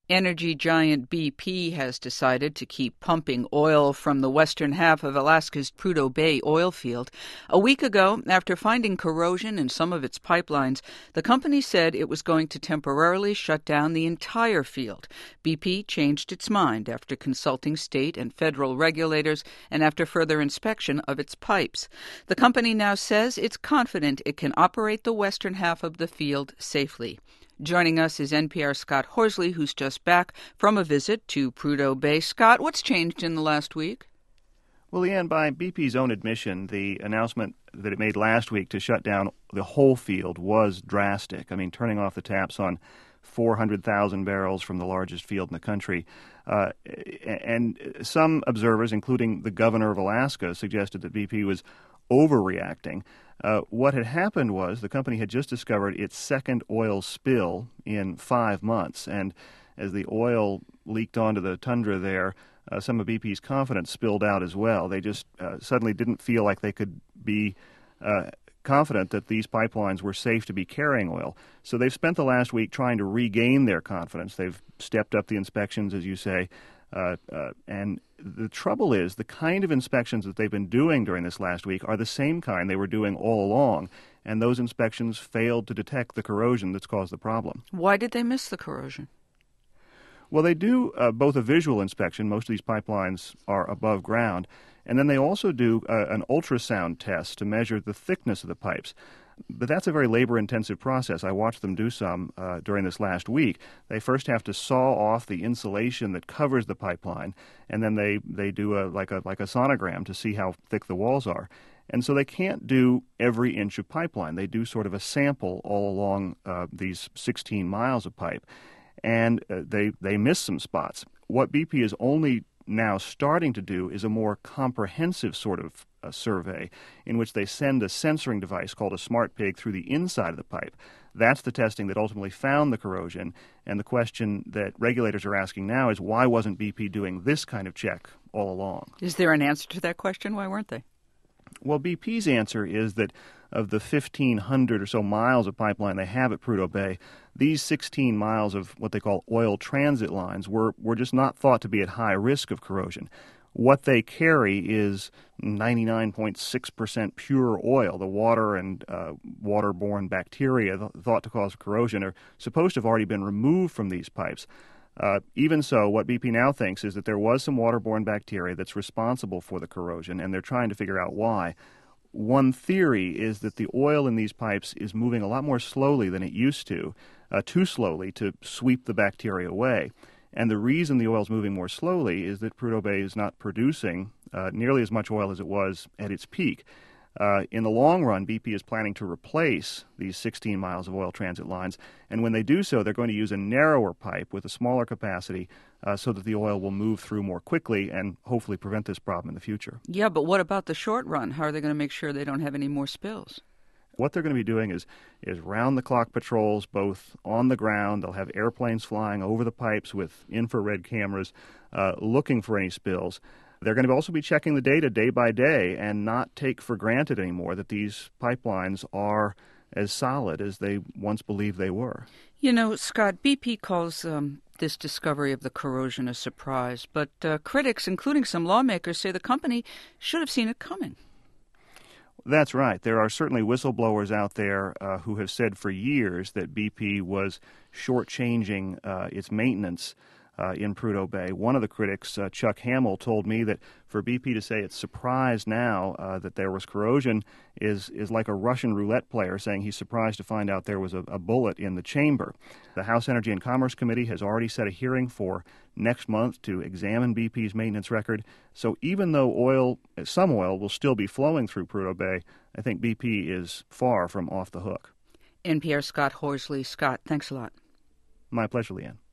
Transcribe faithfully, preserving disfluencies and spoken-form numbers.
Energy giant B P has decided to keep pumping oil from the western half of Alaska's Prudhoe Bay oil field. A week ago, after finding corrosion in some of its pipelines, the company said it was going to temporarily shut down the entire field. B P changed its mind after consulting state and federal regulators and after further inspection of its pipes. The company now says it's confident it can operate the western half of the field safely. Joining us is N P R's Scott Horsley, who's just back from a visit to Prudhoe Bay. Scott, what's changed in the last week? Well, Leanne, by B P's own admission, the announcement that it made last week to shut down the whole field was drastic. I mean, turning off the taps on four hundred thousand barrels from the largest field in the country. Uh, and some observers, including the governor of Alaska, suggested that B P was overreacting. Uh, what had happened was the company had just discovered its second oil spill in five months. And as the oil leaked onto the tundra there, uh, some of B P's confidence spilled out as well. They just uh, suddenly didn't feel like they could be uh, confident that these pipelines were safe to be carrying oil. So they've spent the last week trying to regain their confidence. They've stepped up the inspections, as you say. Uh, uh, and the trouble is, the kind of inspections that they've been doing during this last week are the same kind they were doing all along, and those inspections failed to detect the corrosion that's caused the problem. Why did they miss the corrosion? Well, they do uh, both a visual inspection. Most of these pipelines are above ground, and then they also do uh, an ultrasound test to measure the thickness of the pipes. But that's a very labor-intensive process. I watched them do some uh, during this last week. They first have to saw off the insulation that covers the pipeline, and then they, they do a like a like a sonogram to see how thick the walls are. And so they can't do every inch of pipeline. They do sort of a sample all along uh, these sixteen miles of pipe, and uh, they they miss some spots. What B P is only now starting to do is a more comprehensive sort of uh, survey in which they send a sensoring device called a smart pig through the inside of the pipe. That's the testing that ultimately found the corrosion, and the question that regulators are asking now is why wasn't B P doing this kind of check all along? Is there an answer to that question? Why weren't they? Well, B P's answer is that of the fifteen hundred or so miles of pipeline they have at Prudhoe Bay, these sixteen miles of what they call oil transit lines were, were just not thought to be at high risk of corrosion. What they carry is ninety-nine point six percent pure oil. The water and uh, waterborne bacteria th- thought to cause corrosion are supposed to have already been removed from these pipes. Uh, even so, what B P now thinks is that there was some waterborne bacteria that's responsible for the corrosion, and they're trying to figure out why. One theory is that the oil in these pipes is moving a lot more slowly than it used to, uh, too slowly to sweep the bacteria away. And the reason the oil is moving more slowly is that Prudhoe Bay is not producing uh, nearly as much oil as it was at its peak. Uh, in the long run, B P is planning to replace these sixteen miles of oil transit lines, and when they do so, they're going to use a narrower pipe with a smaller capacity uh, so that the oil will move through more quickly and hopefully prevent this problem in the future. Yeah, but what about the short run? How are they going to make sure they don't have any more spills? What they're going to be doing is, is round-the-clock patrols, both on the ground. They'll have airplanes flying over the pipes with infrared cameras uh, looking for any spills. They're going to also be checking the data day by day and not take for granted anymore that these pipelines are as solid as they once believed they were. You know, Scott, B P calls um, this discovery of the corrosion a surprise, but uh, critics, including some lawmakers, say the company should have seen it coming. That's right. There are certainly whistleblowers out there uh, who have said for years that B P was shortchanging uh, its maintenance Uh, in Prudhoe Bay. One of the critics, uh, Chuck Hamill, told me that for B P to say it's surprised now uh, that there was corrosion is is like a Russian roulette player saying he's surprised to find out there was a, a bullet in the chamber. The House Energy and Commerce Committee has already set a hearing for next month to examine B P's maintenance record. So even though oil, some oil will still be flowing through Prudhoe Bay, I think B P is far from off the hook. N P R Scott Horsley. Scott, thanks a lot. My pleasure, Leanne.